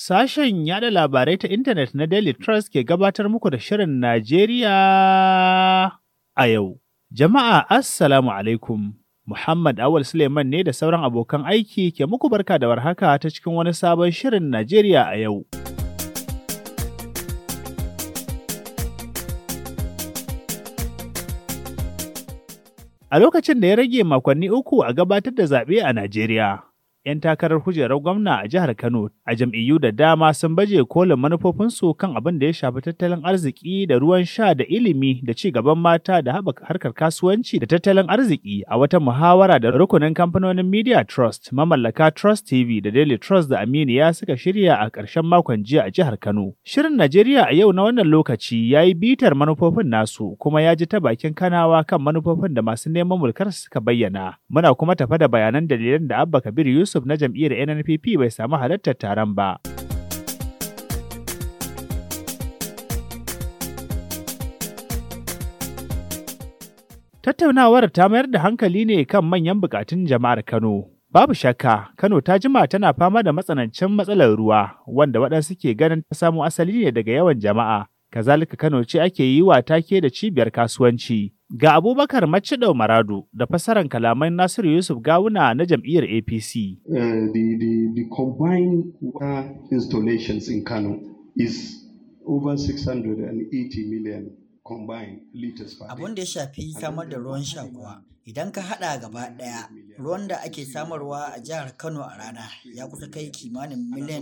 Sashen yada labarai ta intanet na Daily Trust ke gabatar muku da Shirin Najeriya a yau. Jama'a Assalamu alaikum. Muhammad Awal Suleiman ne da sauran abokan aiki ke muku barka da warhaka ta cikin wani sabon Shirin Najeriya a yau. A lokacin da ya rage makonni uku a gabatar da zaɓe a Najeriya, 'yan takarar kujerar gwamna a jihar Kano a jam'iyyu da dama sun baje kolin manufofinsu kan abin da ya shafi tattalin arziki da ruwan sha da ilimi da ci gaban mata da haɓaka harkar kasuwanci da tattalin arziki a wata muhawara da rukunin kamfanonin Media Trust, mamallaka Trust TV da Daily Trust da Aminiya suka shirya a ƙarshen makon jiya a jihar Kano. Shirin Najeriya a yau na wannan lokaci ya yi bitar manufofin nasu kuma ya ji ta bakin Kanawa kan manufofin da masu neman mulkar suka bayyana. Muna kuma tafa da bayanan dalilan da Abba Kabir Yusuf na jam'iyyar NNPP bai samu halartar taron ba. Tattaunawar ta mayar da hankali ne kan manyan bukatun jama'ar Kano. Babu shakka, Kano ta jima tana fama da matsanancin matsalar ruwa, wanda waɗansu ke ganin ta samo asali ne daga yawan jama'a. Kazalika Kano ce ake yi wa take da cibiyar kasuwanci. Ga Abubakar Macidau Maradu da fassarar kalaman Nasiru Yusuf Gawuna na jam'iyyar APC. The combined water installations in Kano is over 680 million combined liters per day. Abin da ya shafi samar da ruwan sha kuwa, idan ka haɗa gaba ɗaya, ruwan da ake samarwa a jihar Kano a rana ya kusa kai kimanin miliyan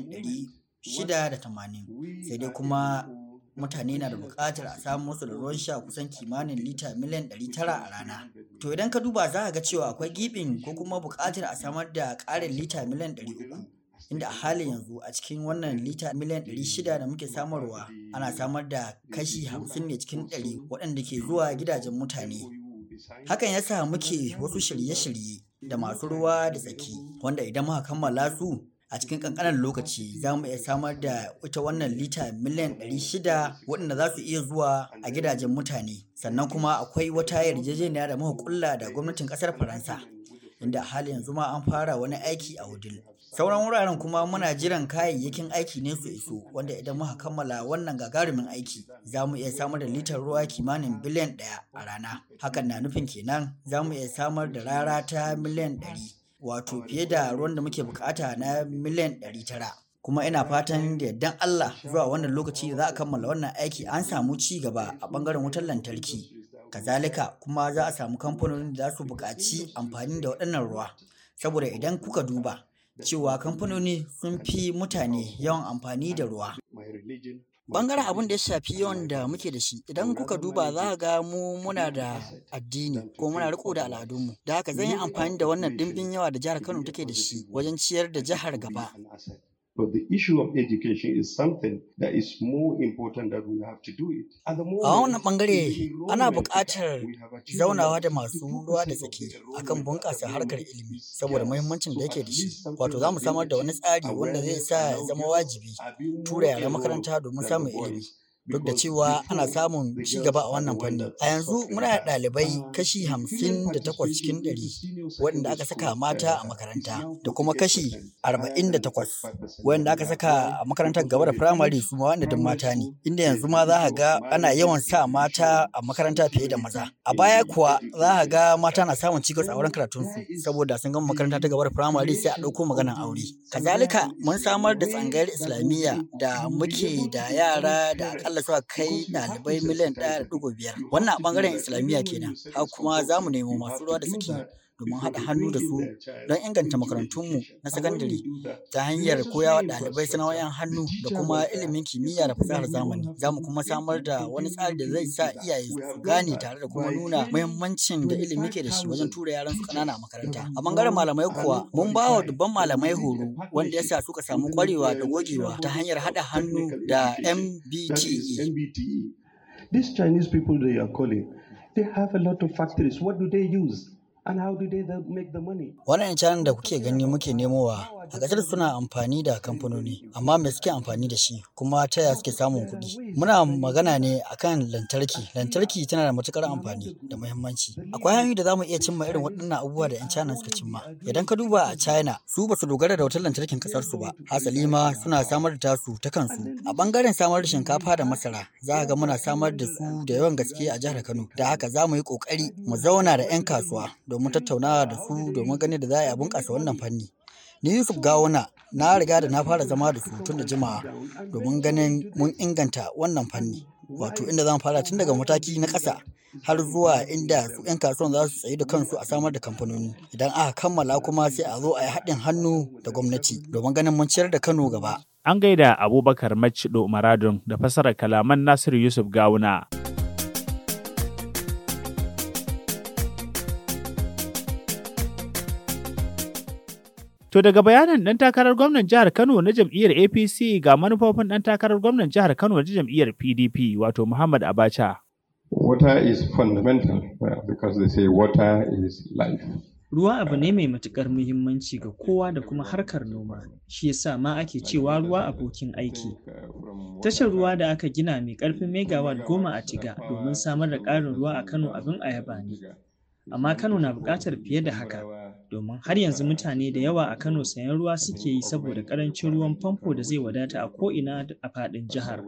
680, sai dai kuma mutane na da buƙatar a samu musu da ruwan sha kusan kimanin lita miliyan 900 a rana. To idan ka duba za ka ga cewa akwai gibin ko kuma buƙatar a samar da ƙarin lita miliyan 300, inda a halin yanzu a cikin wannan lita miliyan 600 da muke samarwa ana samar da kashi 50 ne cikin 100 waɗanda ke zuwa gidajen mutane. Hakan ya sa muke wasu shirye-shirye da masu ruwa da tsaki, wanda idan muka kammala su a cikin kankanin lokaci za mu iya samar da ita wannan lita miliyan 600 waɗanda za su iya zuwa a gidajen mutane. Sannan kuma akwai wata yarjejeniya da muka kulla da gwamnatin ƙasar Faransa, inda a halin yanzu ma an fara wani aiki a Wudil. Sauran wuraren kuma muna jiran kayayyakin aiki ne su iso, wanda idan muka kammala wannan gagarumin aiki za mu iya samar da litar ruwa kimanin biliyan 1 a rana. Hakan na nufin kenan za mu iya samar da rara ta miliyan 100. Wato fiye da ruwan da muke bukata na miliyan 900. Kuma ina fatan da yardan Allah zuwa wannan lokaci da za a kammala wannan aiki an samu ci gaba a bangaren wutar lantarki. Kazalika kuma za a samu kamfanonin da za su buƙaci amfani da waɗannan ruwa. Saboda idan kuka duba cewa kamfanoni sun fi mutane yawan amfani da ruwa. Bangaren abin da ya shafi yawan da muke da shi, idan kuka duba za ka ga mu muna da addini ko muna riko da al'adunmu. Da haka zan yi amfani da wannan dimbin yawa da jihar Kano take da shi wajen ciyar da jihar gaba. But the issue of education is something that is more important that we have to do it. A wannan bangare ana buƙatar zaunawa da masu ruwa da tsaki akan bunƙasa harkar ilimi saboda muhimmancin da yake da shi. Wato za mu samar da wani tsari wanda zai sa ya zama wajibi tura yara makaranta domin samun ilimi. Duk da cewa ana samun ci gaba a wannan fanni. A yanzu muna da ɗalibai kashi 58 cikin 100 waɗanda aka saka mata a makaranta da kuma kashi 48 waɗanda aka saka a makarantar gaba da firamare su ma wanda duk mata ne. Inda yanzu ma za ka ga ana yawan sa mata a makaranta fiye da maza. A baya kuwa za ka ga mata na samun cikas a wurin karatunsu saboda sun gama makaranta ta gaba da firamare sai a ɗauko maganar aure. Kazalika mun samar da tsangayar Islamiyya da muke da yara da akalla suka kai ɗalibai miliyan 1.5. Wannan a ɓangaren Islamiyya kenan. Haka kuma za mu nemo masu ruwa da tsaki domin haɗa hannu da su don inganta makarantunmu na sakandare ta hanyar koyawa ɗalibai sana'o'in hannu da kuma ilimin kimiyya da fasahar zamani. Za mu kuma samar da wani tsari da zai sa iyaye su gane tare da kuma nuna muhimmancin da ilimi ke da shi wajen tura yaran su ƙanana a makaranta. A ɓangaren malamai kuwa mun ba wa dubban malamai horo wanda ya sa suka samu ƙwarewa da gogewa ta hanyar haɗa hannu da MBTE. These Chinese people they are calling, they have a lot of factories. What do they use? And how do they make the money? Wannan canan da kuke gani muke nemowa A ƙasar suna amfani da kamfanoni, amma me suke amfani da shi kuma ta yaya suke samun kuɗi? Muna magana ne akan lantarki. Lantarki tana da matuƙar amfani da muhimmanci. Akwai hanyoyi da za mu iya cimma irin waɗannan abubuwa da 'yan China suka cimma. Idan ka duba a China, su ba su dogara da wutar lantarkin ƙasarsu ba. Hasali ma suna samar da tasu ta kansu. A ɓangaren samar da shinkafa da masara, za ga muna samar da su da yawan gaske a jihar Kano. Da haka za mu yi ƙoƙari mu zauna da 'yan kasuwa domin tattaunawa da su domin ganin da za a yi a bunƙasa wannan fanni. Ni Yusuf Gawuna na riga da na fara zama da su tun da jimawa domin ganin mun inganta wannan fanni. Wato inda zan fara tun daga mataki na ƙasa har zuwa inda su 'yan kasuwan za su tsayi da kansu a samar da kamfanoni. Idan aka kammala kuma sai a zo a yi haɗin hannu da gwamnati domin ganin mun ciyar da Kano gaba. An gaida Abubakar Macido Maradun da fasarar kalaman Nasiru Yusuf Gawuna. To daga bayanin ɗan takarar gwamnan jihar Kano na jam'iyyar APC ga manufofin ɗan takarar gwamnan jihar Kano na jam'iyyar PDP wato Muhammad Abacha. Water is fundamental because they say water is life. Ruwa abu ne mai matuƙar muhimmanci ga kowa da kuma harkar noma, shi yasa ma ake cewa ruwa abokin aiki. Tashar ruwa da aka gina mai ƙarfin megawatt 10 a Tiga domin samar da ƙarin ruwa a Kano abin ayaba ne. Amma Kano na buƙatar fiye da haka, domin har yanzu mutane da yawa a Kano sayan ruwa suke yi saboda ƙarancin ruwan famfo da zai wadata a ko'ina a faɗin jihar.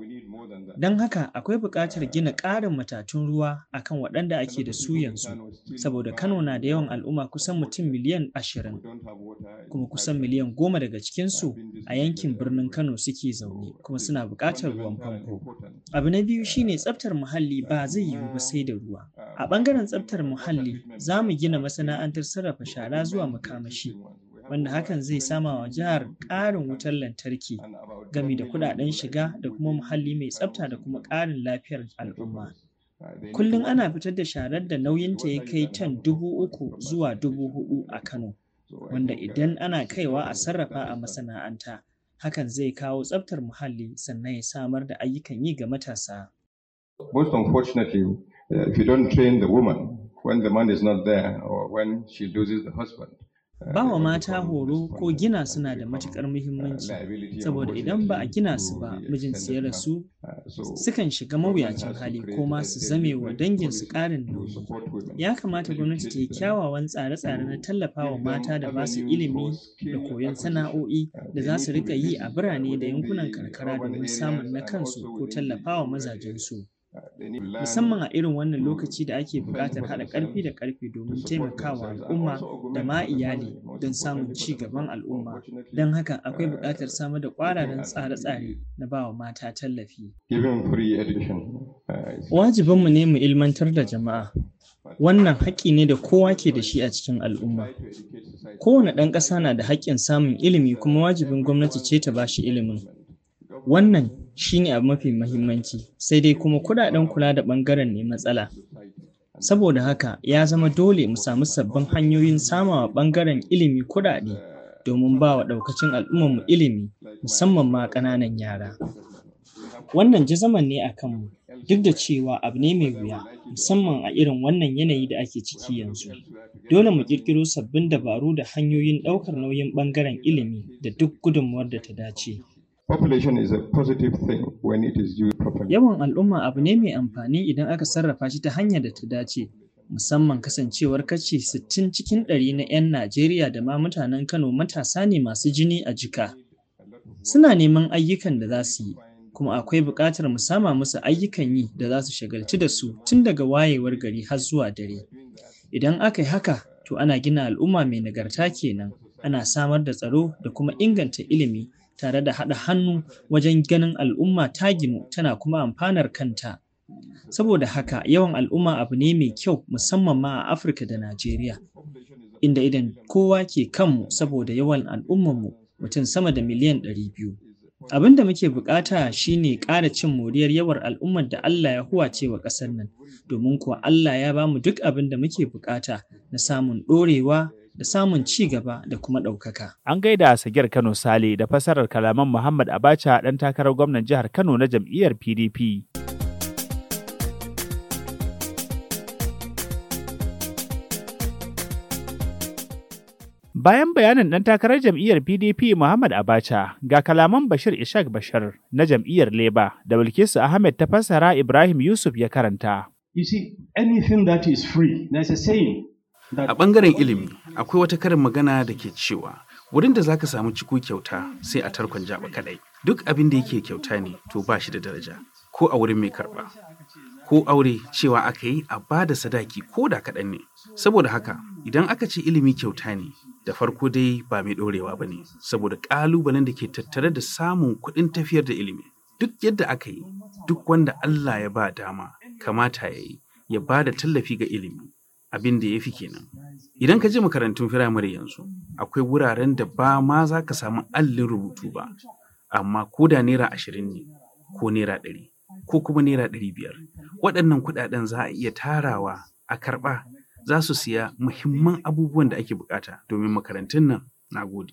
Don haka akwai buƙatar gina ƙarin matatun ruwa akan waɗanda ake da su yanzu, saboda Kano na da yawan al'umma kusan mutum miliyan 20, kuma kusan miliyan 10 daga cikinsu a yankin birnin Kano suke zaune, kuma suna buƙatar ruwan famfo. Abu na biyu shine tsaftar muhalli ba zai yiwu ba sai da ruwa. A ɓangaren tsaftar muhalli, za mu gina masana'antar sarrafa shara zuwa makamashi, wanda hakan zai sama wa jihar ƙarin wutar lantarki gami da kuɗaɗen shiga da kuma muhalli mai tsafta da kuma ƙarin lafiyar al'umma. Kullum ana fitar da sharar da nauyinta ya kai tan 3,000 zuwa 4,000 a Kano, wanda idan ana kaiwa a sarrafa a masana'anta, hakan zai kawo tsaftar muhalli sannan ya samar da ayyukan yi ga matasa. Most unfortunately, if you don't train the woman when the man is not there or when she loses the husband. Bawa mata horo ko gina suna da matuƙar muhimmanci, saboda idan ba a gina su ba mijinsu ya rasu sukan shiga mawuyacin hali ko ma su zame wa danginsu ƙarin nauyi. Ya kamata gwamnati ta yi kyawawan tsare-tsare na tallafawa mata da ba su ilimi da koyon sana'o'i da za su riƙa yi a birane da yankunan karkara domin samun na kansu ko tallafawa mazajensu. Musamman a irin wannan lokaci da ake buƙatar haɗa ƙarfi da ƙarfe domin taimakawa al'umma da ma iyali don samun ci gaban al'umma. Don haka akwai buƙatar samar da ƙwararan tsare-tsare na bawa mata tallafi. Wajibinmu ne mu ilmantar da jama'a. Wannan haƙƙi ne da kowa ke da shi a cikin al'umma. Kowane ɗan ƙasa na da haƙƙin samun ilimi kuma wajibin gwamnati ce ta ba shi ilimin. Wannan shi ne abu mafi muhimmanci, sai dai kuma kuɗaɗen kula da ɓangaren ne matsala. Saboda haka ya zama dole mu samu sabbin hanyoyin samawa ɓangaren ilimi kuɗaɗe domin ba wa ɗaukacin al'ummarmu ilimi, musamman ma ƙananan yara. Wannan jazaman ne a kanmu, duk da cewa abu ne mai wuya, musamman a irin wannan yanayi da ake ciki yanzu. Dole mu ƙirƙiro sabbin dabaru da hanyoyin ɗaukar nauyin ɓangaren ilimi da duk gudunmuwar da ta dace. Population is a positive thing when it is used properly. Yawan al'umma abu ne mai amfani idan aka sarrafa shi ta hanyar da ta dace, musamman kasancewar kashi 60 cikin 100 na 'yan Najeriya da ma mutanen Kano matasa ne masu jini a jika. Suna neman ayyukan da za su yi, kuma akwai buƙatar mu sama musu ayyukan yi da za su shagaltu da su tun daga wayewar gari har zuwa dare. Idan aka yi haka, to ana gina al'umma mai nagarta kenan, ana samar da tsaro da kuma inganta ilimi tare da haɗa hannu wajen ganin al'umma ta ginu tana kuma amfanar kanta. Saboda haka yawan al'umma abu ne mai kyau musamman ma a Afirka da Najeriya, inda idan kowa ke kanmu saboda yawan al'ummarmu mutum sama da miliyan 200. Abin da muke bukata shine ƙara cin moriyar yawan al'ummar da Allah ya huwace wa ƙasar nan, domin kuwa Allah ya bamu duk abin da muke bukata na samun ɗorewa da samun ci gaba da kuma ɗaukaka. An gaida Sagir Kano Sale da fasarar kalaman Muhammad Abacha ɗan takarar gwamnan jihar Kano na jam'iyyar PDP. Bayan bayanin ɗan takarar jam'iyyar PDP Muhammad Abacha ga kalaman Bashir Ishaq Bashir na jam'iyyar Labour da Bilkisu Ahmed ta fassara Ibrahim Yusuf ya karanta. You see, anything that is free, there's a saying. A ɓangaren ilimi, akwai wata karin magana da ke cewa, wurin da za ka samu ciko kyauta sai a tarkon jaba kadai. Duk abin da yake kyauta ne, to ba shi da daraja, ko a wurin mai karɓa. Ko aure cewa aka yi a ba da sadaki ko da kaɗan ne. Saboda haka, idan aka ce ilimi kyauta ne, da farko dai ba mai ɗorewa ba ne, saboda ƙalubalen da ke tattare da samun kuɗin tafiyar da ilimi. Duk yadda aka yi, duk wanda Allah ya ba dama, kamata ya yi, ya ba da tallafi ga ilimi. Abin da ya fi kenan. Idan ka je makarantun firamare yanzu, akwai wuraren da ba ma za ka samu allin rubutu ba, amma ko da naira 20 ne, ko naira 100, ko kuma naira 500, waɗannan kuɗaɗen za a iya tarawa a karɓa, za su siya muhimman abubuwan da ake bukata domin makarantun nan. Na gode.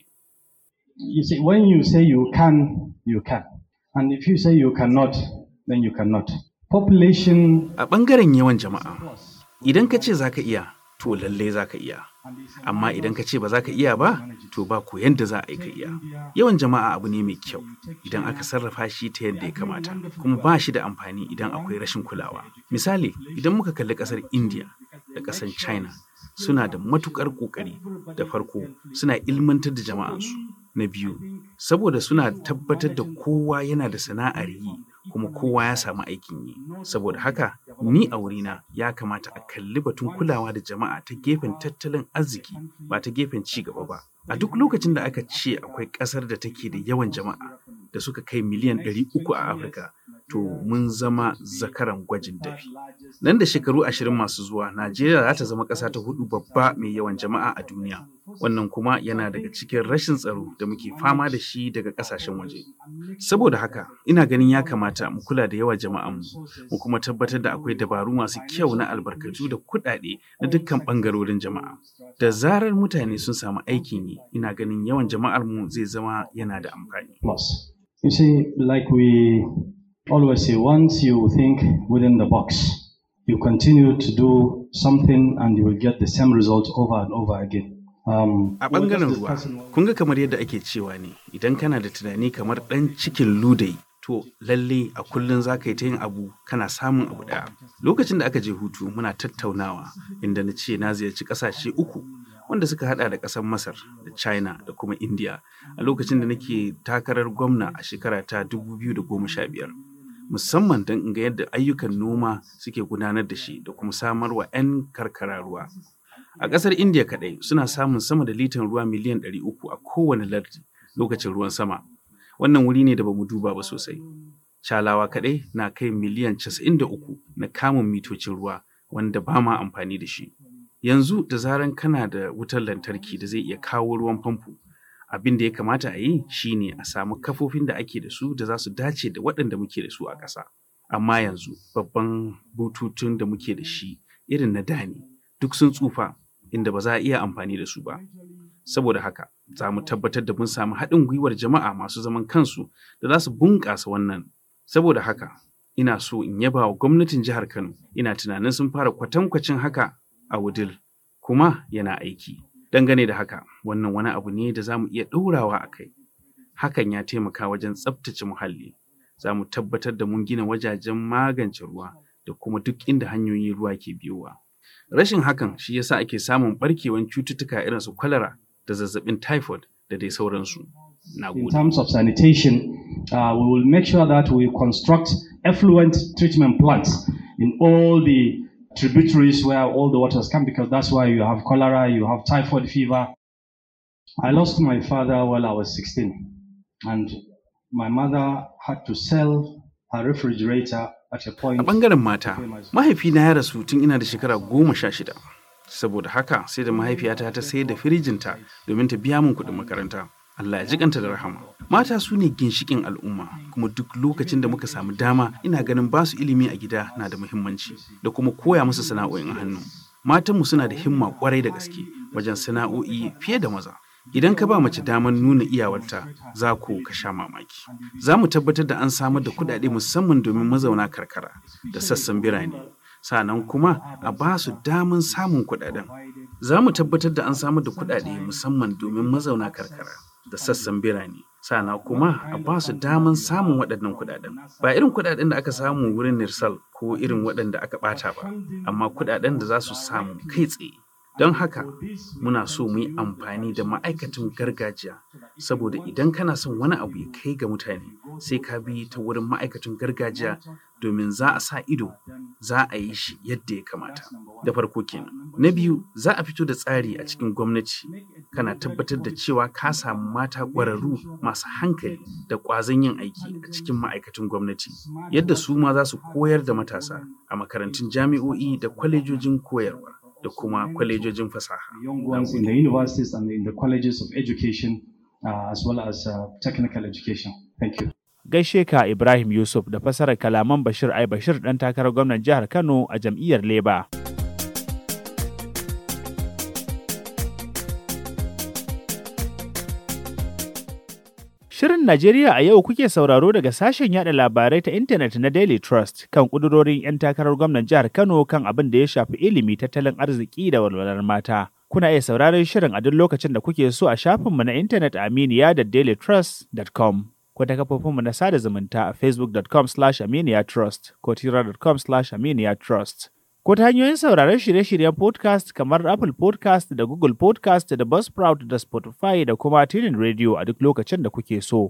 You see, when you say you can, you can. And if you say you cannot, then you cannot. Population. A ɓangaren yawan jama'a, idan ka ce za ka iya, to lallai za ka iya. Amma idan ka ce ba za ka iya ba, to ba ko yadda za a yi ka iya. Yawan jama'a abu ne mai kyau idan aka sarrafa shi ta yadda ya kamata, kuma ba shi da amfani idan akwai rashin kulawa. Misali, idan muka kalli ƙasar India da ƙasar China, suna da matuƙar ƙoƙari. Da farko, suna ilmantar da jama'ansu. Na biyu, saboda suna tabbatar da kowa yana da sana'ar yi, kuma kowa ya samu aikin yi. Saboda haka, ni a wurina ya kamata a kalli batun kulawa da jama'a ta gefen tattalin arziki, ba ta gefen ci gaba ba. A duk lokacin da aka ce akwai ƙasar da take da yawan jama'a da suka kai miliyan 300 a Afirka, to mun zama zakaran gwajin dafi. Nan da shekaru 20 masu zuwa, Najeriya za ta zama ƙasa ta 4 babba mai yawan jama'a a duniya. Wannan kuma yana daga cikin rashin tsaro da muke fama da shi daga ƙasashen waje. Saboda haka, ina ganin ya kamata mu kula da yawan jama'anmu, mu kuma tabbatar da akwai dabaru masu kyau na albarkatu da kuɗaɗe na dukkan ɓangarorin jama'a. Da zarar mutane sun samu aikin yi, ina ganin yawan jama'armu zai zama yana da amfani. You see, like we always say, once you think within the box, you continue to do something and you will get the same result over and over again. A ɓangaren ruwa, kun ga kamar yadda ake cewa ne, idan kana da tunani kamar ɗan cikin ludayi, to lalle a kullum za ka yi ta yin abu kana samun abu ɗaya. Lokacin da aka je hutu muna tattaunawa, inda na ce na ziyarci ƙasashe 3 wanda suka hada da ƙasar Masar da China da kuma India a lokacin da nake takarar gwamna a shekara ta 2015. Musamman don in ga yadda ayyukan noma suke gudanar da shi da kuma samarwa 'yan karkara ruwa. A ƙasar India kaɗai suna samun sama da litan ruwa miliyan 300 a kowane lardi lokacin ruwan sama. Wannan wuri ne da ba mu duba ba sosai. Chalawa kaɗai na kai miliyan 93 na kamun mitocin ruwa wanda ba ma amfani da shi. Yanzu da zaran kana da wutar lantarki da zai iya kawo ruwan famfo, abin da ya kamata a yi shine a samu kafofin da ake da su da za su dace da waɗanda muke da su a ƙasa. Amma yanzu babban bututun da muke da shi irin na da ne, duk sun tsufa inda ba za a iya amfani da su ba. Saboda haka, za mu tabbatar da mun samu haɗin gwiwar jama'a masu zaman kansu da za su bunƙasa wannan. Saboda haka, ina so in yaba wa gwamnatin jihar Kano, ina tunanin sun fara kwatankwacin haka a Wudil, kuma yana aiki. Dangane da haka, wannan wani abu ne da za mu iya ɗorawa a kai. Hakan ya taimaka wajen tsabtace muhalli. Za mu tabbatar da mun gina wajajen magance ruwa da kuma duk inda hanyoyin ruwa ke biyowa. Rashin hakan shi yasa ake samun ɓarkewan cututtuka irin su kwalara da zazzabin typhoid da dai sauransu. In terms of sanitation, we will make sure that we construct effluent treatment plants in all the tributaries where all the waters come, because that's why you have cholera, you have typhoid fever. I lost my father while I was 16, and my mother had to sell her refrigerator at a point. A ɓangaren mata, mahaifina ya rasu tun ina da shekara 16. Saboda haka sai da mahaifiyata ta sayar da firijinta domin ta biya min kuɗin makaranta. Allah ya jikanta da rahama. Mata su ne ginshiƙin al'umma, kuma duk lokacin da muka samu dama ina ganin ba su ilimi a gida na da muhimmanci da kuma koya musu sana'o'in hannu. Matanmu suna da himma ƙwarai da gaske wajen sana'o'i fiye da maza. Idan ka ba mace damar nuna iyawarta, za ku ka sha mamaki. Za mu tabbatar da an samar da kuɗaɗe musamman domin mazauna karkara da sassan birane. sannan kuma a ba su daman samun kuɗaɗen. Za mu tabbatar da an samar da kuɗaɗe musamman domin mazauna karkara da sassan birane, sannan kuma a ba su daman samun waɗannan kuɗaɗen. Ba irin kuɗaɗen da aka samu wurin Nirsal ko irin waɗanda aka ɓata ba, amma kuɗaɗen da za su samu kai tsaye. Don haka muna so mu yi amfani da ma'aikatan gargajiya, saboda idan kana son wani abu ya kai ga mutane sai ka bi ta wurin ma'aikatan gargajiya domin za a sa ido, za a yi shi yadda ya kamata. Da farko kenan. Na biyu, za a fito da tsari a cikin gwamnati, kana tabbatar da cewa ka samu mata ƙwararru masu hankali da ƙwazon yin aiki a cikin ma'aikatan gwamnati, yadda su ma za su koyar da matasa a makarantun jami'o'i da kwalejojin koyarwa da kuma kwalejojin fasaha. Young ones in the universities and in the colleges of education as well as technical education. Thank you. Gaishe ka Ibrahim Yusuf da fasarar kalaman Bashir Ai Bashir ɗan takarar gwamnan jihar Kano a jam'iyyar Labour. Shirin Najeriya a yau kuke sauraro daga sashen yada labarai ta intanet na Daily Trust kan ƙudurorin 'yan takarar gwamnan jihar Kano kan abin da ya shafi ilimi, tattalin arziki da walwalar mata. Kuna iya sauraron shirin a duk lokacin da kuke so a shafinmu na intanet Aminiya da dailytrust.com. Ko ta kafofinmu na sada zumunta a facebook.com/aminiyatrust ko twitter.com/aminiyatrust. Ko ta hanyoyin sauraron shirye-shiryen podcast kamar Apple Podcast da Google Podcast da Buzzsprout da Spotify da kuma Tunin Radio a duk lokacin da kuke so.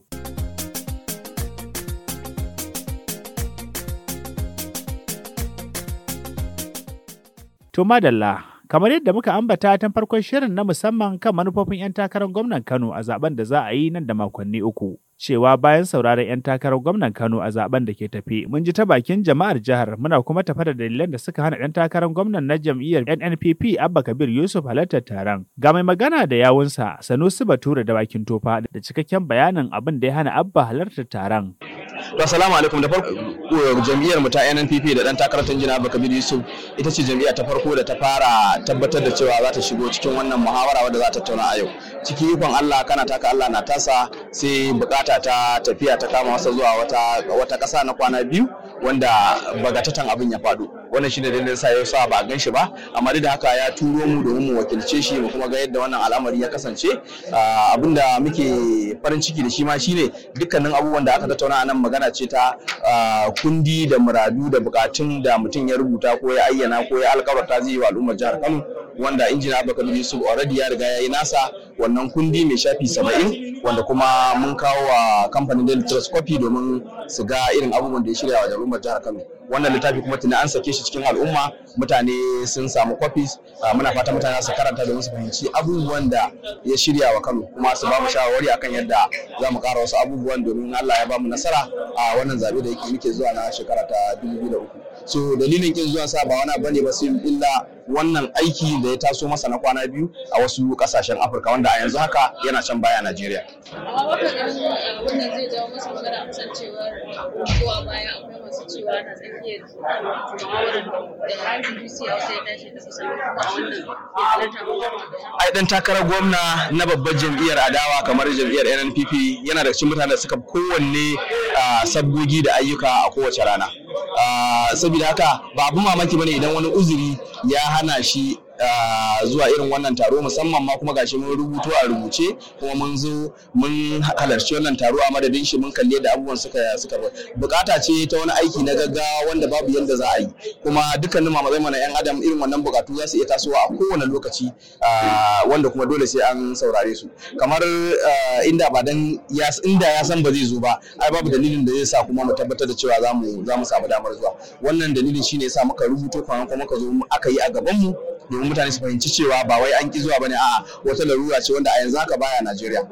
To madalla, kamar yadda muka ambata tun farkon shirin na musamman kan manufofin 'yan takarar gwamnan Kano a zaben da za a yi nan da makonni uku. Cewa bayan sauraron 'yan takarar gwamnan Kano a zaben da ke tafi, mun ji ta bakin jama'ar jihar, muna kuma tafa da dalilan da suka hana ɗan takarar gwamnan na jam'iyyar NNPP Abba Kabir Yusuf halartar taron. Ga mai magana da yawunsa Sanusi Bature da bakin tofa da cikakken bayanin abin da ya hana Abba halartar taron. Assalamu alaikum. Da farko jam'iyyar mu ta NNPP da dan takarar tanjina Abba Kabir Yusuf ita ce jam'iyya ta farko da ta fara tabbatar da cewa za ta shigo cikin wannan muhawara wadda za ta tattauna a yau. Cikin ikon Allah kana taka Allah na tasa sai bukata ta tafiya ta kama masa zuwa wata ƙasa na kwana biyu wanda bagatatan abin ya faɗo. Wannan shine dalilin sa yau sa ba gan shi ba, amma duk da haka ya turo mu domin mu wakilce shi mu kuma ga yadda wannan al'amari ya kasance. Abinda muke farin ciki da shi ma shine dukkanin abubuwan da aka tattauna a nan magana ce ta kundi da muradu da bukatun da mutum ya rubuta ko ya ayyana ko ya alƙawarta zai yi wa al'ummar jihar Kano, wanda injiniya Abba Kabir Yusuf already ya riga ya yi nasa wannan kundi mai shafi 70 wanda kuma mun kawo wa kamfanin Daily Trust copy domin su ga irin abubuwan da ya shirya wa al'ummar jihar Kano. Wannan littafi kuma tuni an sake shi cikin al'umma, mutane sun samu copies, muna fata mutane su karanta domin su fahimci abubuwan da ya shirya wa Kano kuma su ba mu shawarwari akan yadda za mu ƙara wasu abubuwan domin Allah ya ba mu nasara a wannan zaɓe da muke zuwa na shekara ta 2003. So dalilin kin zuwa sa ba wani bane ba sai illa wannan aiki da ya taso masa na kwana biyu a wasu kasashen Afirka wanda a yanzu haka yana can baya Najeriya. Amma baka ganin wannan zai jawo masa magana a kasancewar kowa baya akwai masu cewa na tsakiyar muhawarar da BBC ya sai tashi da kusa kuma a wannan ai dan takarar gwamna na babbar jam'iyyar adawa kamar jam'iyyar NNPP yana da cikin mutanen da suka kowanne sabgogi da ayyuka a kowace rana. Saboda haka ba abu mamaki bane idan wani uzuri ya hana shi zuwa irin wannan taro, musamman ma kuma gashi mun rubuto a rubuce kuma mun zo mun halarci wannan taro a madadin shi, mun kalle da abubuwan suka bukata ce ta wani aiki na gaggawa wanda babu yanda za a yi, kuma dukkanin mamazai mana yan adam irin wannan bukatu za su iya tasowa a kowane lokaci wanda kuma dole sai an saurare su. Kamar inda ba dan inda ya san ba zai zo ba, ai babu dalilin da zai sa kuma mu tabbatar da cewa za mu samu damar zuwa. Wannan dalilin shine yasa muka rubuto kuma muka zo aka yi a gaban mu domin mutane su fahimci cewa ba wai an ki zuwa bane, a'a wata larura ce wanda a yanzu haka baya Najeriya.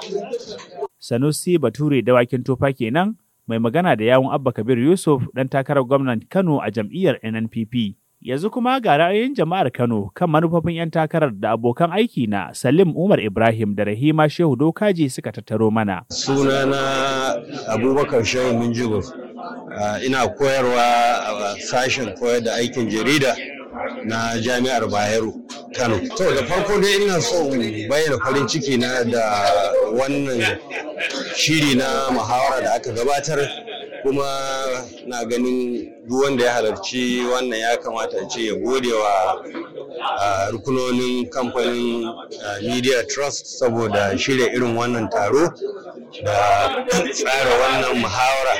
Sanusi Bature dawakin tofa kenan mai magana da yawun Abba Kabir Yusuf dan takarar gwamnan Kano a jam'iyyar NNPP. Yanzu kuma ga ra'ayoyin jama'ar Kano kan manufofin 'yan takarar da abokan aiki na Salim Umar Ibrahim da Rahima Shehu Dokaji suka tattaro mana. Sunana Abubakar Shehu Minjigo, ina koyarwa a sashen koyar da aikin jarida na Jami'ar Bayero Kano. To da farko dai ina so bayyana farin ciki na da wannan shiri na muhawara da aka gabatar, kuma na ganin duk wanda ya halarci wannan ya kamata ce ya gode wa rukunonin kamfanin Media Trust saboda shirya irin wannan taro da tsara wannan muhawara.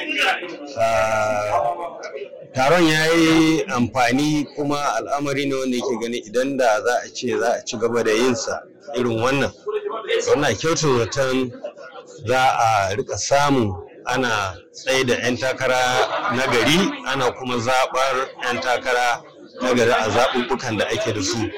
Taron ya yi amfani kuma al'amari ne wanda yake gani idan da za a ce za a ci gaba da yinsa irin wannan. Wannan kyautar zaton za a rika samun ana tsaye da 'yan takara na gari ana kuma zaɓar 'yan takara na gari a zaɓuɓɓukan da ake da su.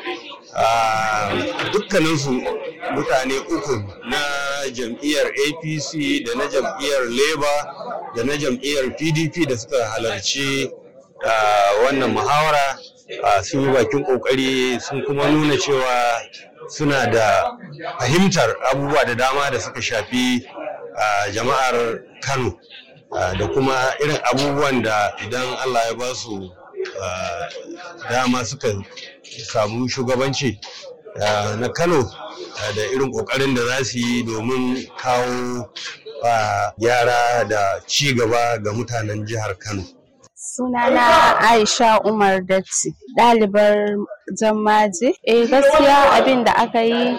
Dukkaninsu mutane uku na jam'iyyar APC da na jam'iyyar Labour da na jam'iyyar PDP da suka halarci wannan muhawara sun yi bakin ƙoƙari sun kuma nuna cewa suna da fahimtar abubuwa da dama da suka shafi jama'ar Kano da kuma irin abubuwan da idan Allah ya ba su dama suka samu shugabanci na Kano da irin ƙoƙarin da za su yi domin kawo gyara da ci gaba ga mutanen jihar Kano. Sunana Aisha Umar Datti, ɗalibar Jammaje. Gaskiya abin da aka yi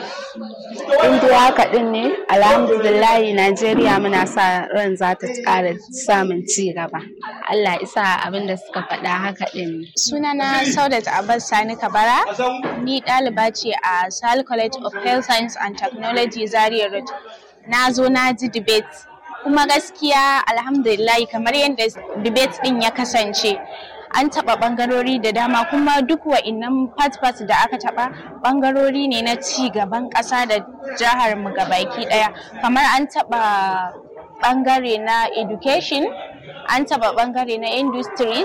inda haka ɗin ne, alhamdulillahi Najeriya muna sa ran za ta ƙara samun ci gaba. Allah isa abin da suka faɗa haka ɗin ne. Sunana Saudat Abbas Sani Kabara, ni ɗaliba ce a Sahel College of Health Science and Technology Zaria Road. Na zo na ji debate. Kuma gaskiya alhamdulillah kamar yadda debate din ya kasance an taɓa ɓangarori da dama kuma duk wa'innan part da aka taɓa ɓangarori ne na ci gaban ƙasa da jihar mu gabaki ɗaya. Kamar an taɓa ɓangare na education, an taɓa ɓangare na industries,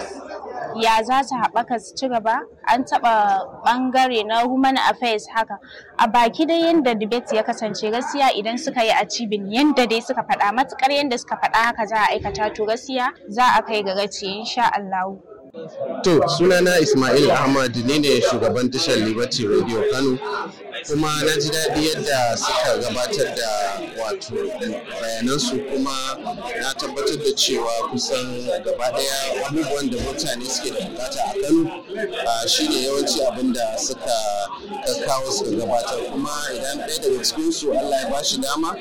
ya za su haɓaka su ci gaba, an taɓa ɓangare na human affairs haka. A baki dai yadda debate ya kasance gaskiya idan suka yi achieving yadda dai suka faɗa matuƙar yadda suka faɗa haka za a aikata to gaskiya za a kai ga gaci insha Allah. To sunana Ismail Ahmad ne shugaban tashar Liberty Radio Kano kuma na ji daɗi yadda suka gabatar da wato bayanansu kuma na tabbatar da cewa kusan gaba ɗaya abubuwan da mutane suke da bukata a Kano shine yawanci abin da suka kawo suka gabatar kuma idan ɗaya daga cikinsu Allah ya bashi dama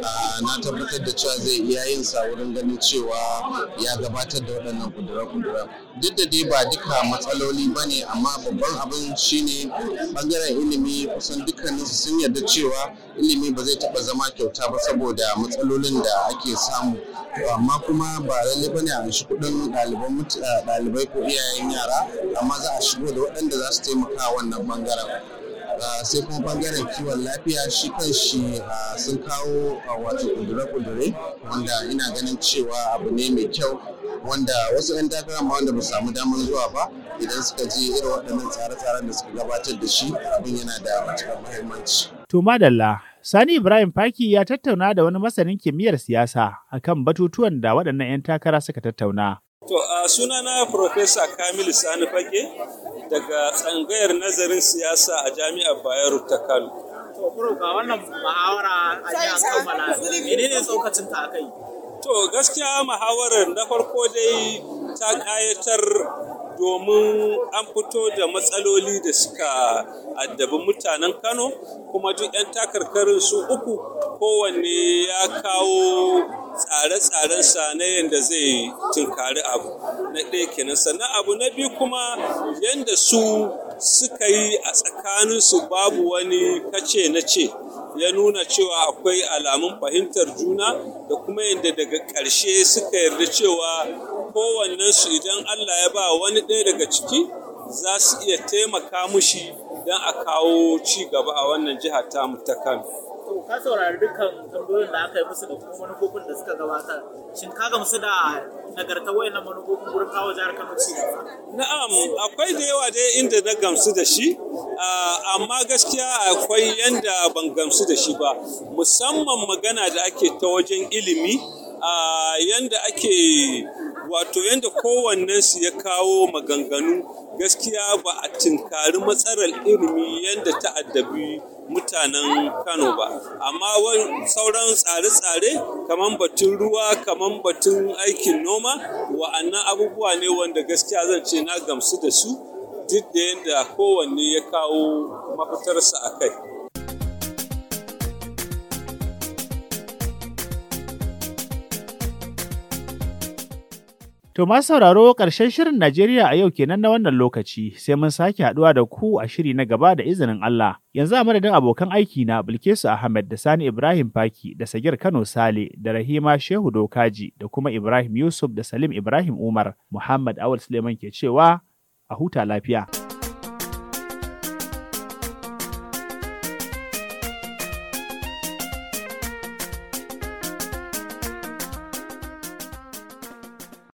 na tabbatar da cewa zai iya yin sa wurin ganin cewa ya gabatar da waɗannan kudura-kudura. Duk da dai ba duka matsaloli ba ne amma babban abin shine bangaren ilimi kusan dukkaninsu sun yarda cewa ilimi ba zai taɓa zama kyauta ba saboda matsalolin da ake samu amma kuma ba lalle ba ne a shi kuɗin ɗalibai ko iyayen yara amma za a shigo da waɗanda za su taimaka wannan bangaren. Sai kuma bangaren kiwon lafiya shi kan shi sun kawo wato kudure-kudure wanda ina ganin cewa abu ne mai kyau wanda wasu 'yan takara ma wanda ba samu damar zuwa ba idan suka je irin waɗannan tsare-tsaren da suka gabatar da shi abin yana da matuƙar muhimmanci. To madalla, Sani Ibrahim Faki ya tattauna da wani masanin kimiyyar siyasa akan batutuwan da waɗannan 'yan takara suka tattauna. To a sunana Profesa Kamilu Sani Fage daga tsangayar nazarin siyasa a Jami'ar Bayero ta Kano. To ga wannan muhawara a an kammala menene tsokacin ta akai? To gaskiya muhawarar na farko dai ta ƙayatar domin an fito da matsaloli da suka addabi mutanen Kano kuma duk 'yan takarkarin su uku kowanne ya kawo tsare-tsarensa na yadda zai tunkari abu na ɗaya kenan sannan abu na biyu kuma yadda su suka yi a tsakaninsu babu wani kace na ce ya nuna cewa akwai alamun fahimtar juna da kuma yadda daga ƙarshe suka yarda cewa kowannensu idan Allah ya ba wani ɗaya daga ciki za su iya taimaka mushi don a kawo ci gaba a wannan jiha ta Kano. To ka saurari dukkan tambayoyin da aka yi musu da kuma manufofin da suka gabatar. Shin ka gamsu da nagartar wayannan manufofin gurin kawo jihar Kano ci gaba? Na'am, akwai da yawa dai inda na gamsu da shi, amma gaskiya akwai yanda ban gamsu da shi ba. Musamman magana da ake ta wajen ilimi, yanda ake wato yanda kowannensu ya kawo maganganu gaskiya ba a tinkari matsalar ilimi yadda ta addabi mutanen Kano ba. Amma sauran tsare-tsare kamar batun ruwa, kamar batun aikin noma, wa'annan abubuwa ne wanda gaskiya zan ce na gamsu da su duk da yadda kowanne ya kawo mafitarsa a kai. To masu sauraro ƙarshen shirin Najeriya a yau kenan na wannan lokaci, sai mun sake haɗuwa da ku a shiri na gaba da izinin Allah. Yanzu a madadin abokan aiki na Bilkisu Ahmed da Sani Ibrahim Faki da Sagir Kano Sale da Rahima Shehu Dokaji da kuma Ibrahim Yusuf da Salim Ibrahim Umar, Muhammad Awal Suleiman ke cewa a huta lafiya.